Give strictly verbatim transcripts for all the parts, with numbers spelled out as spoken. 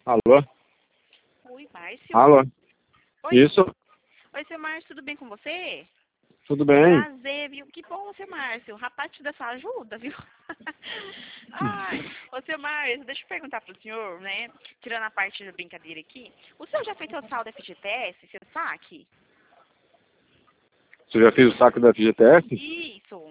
Alô? Oi, Márcio. Alô? Oi. Isso? Oi, seu Márcio, tudo bem com você? Tudo bem? Prazer, viu? Que bom, seu Márcio. O rapaz te dá essa ajuda, viu? Ai, ô, seu Márcio, deixa eu perguntar pro senhor, né? Tirando a parte da brincadeira aqui. O senhor já fez o sal da F G T S, seu saque? Você já fez o saco da F G T S? Isso.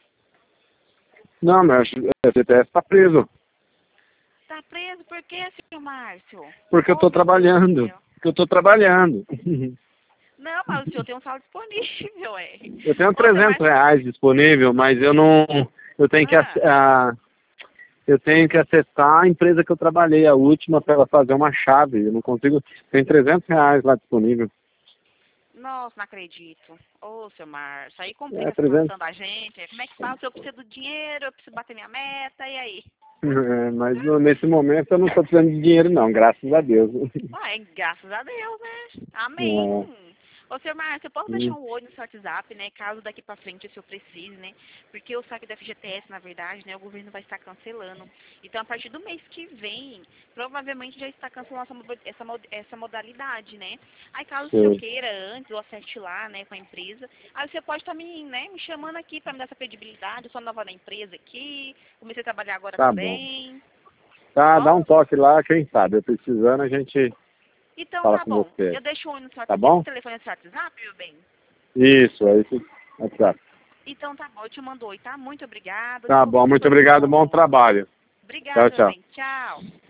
Não, mas a F G T S tá preso. Tá preso por quê, seu Márcio? Porque eu tô Ô, meu Deus do trabalhando. céu. Porque eu tô trabalhando. Não, mas o senhor tem um sal disponível, é. Eu tenho Ô, seu trezentos Márcio. reais disponível, mas eu não... Eu tenho que... ac- Ah, ah, eu tenho que acessar a empresa que eu trabalhei, a última, para ela fazer uma chave. Eu não consigo... Tem trezentos reais lá disponível. nossa, não acredito. Ô, seu Márcio, aí É, complica a trezentos. situação da gente. Como é que fala? Se eu preciso do dinheiro, eu preciso bater minha meta, e aí? É, mas no- nesse momento eu não estou precisando de dinheiro não, graças a Deus. Ué, graças a Deus, né? Amém. É. Ô, seu Márcio, eu posso deixar Hum. um olho no seu WhatsApp, né? Caso daqui pra frente o senhor precise, né? Porque o saque da F G T S, na verdade, né? O governo vai estar cancelando. Então, a partir do mês que vem, provavelmente já está cancelando essa, mo- essa, mo- essa modalidade, né? Aí, caso o senhor Sei. queira antes, ou acerte lá, né, com a empresa, aí você pode estar me, né, me chamando aqui pra me dar essa credibilidade. Eu sou nova na empresa aqui, comecei a trabalhar agora Tá bom. também. Tá Tá, dá bom? um toque lá, quem sabe. Eu precisando, a gente Então fala tá com bom. você. Eu deixo o olho no seu Tá WhatsApp. Esse bom? telefone é seu WhatsApp, meu bem? Isso, é isso. WhatsApp. Então tá bom, eu te mando oi, tá? Muito obrigada. Tá Deus bom, abençoe muito seu obrigado, bom senhor. trabalho. Obrigada, Tchau, meu tchau. bem. Tchau.